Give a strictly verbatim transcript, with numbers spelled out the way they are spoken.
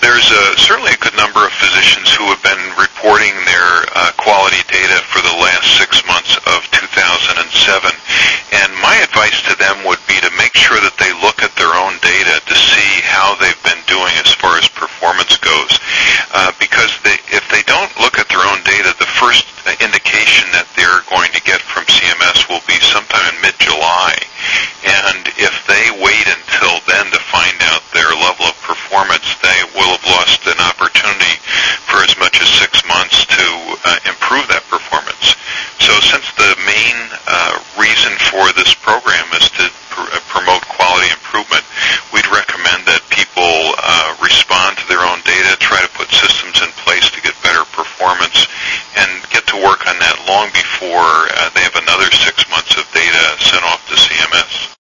there's a, certainly a good number of physicians who have been reporting their uh, quality data for the last six months of two thousand seven. And my advice to them would be to make sure that they look at their own data to see how they've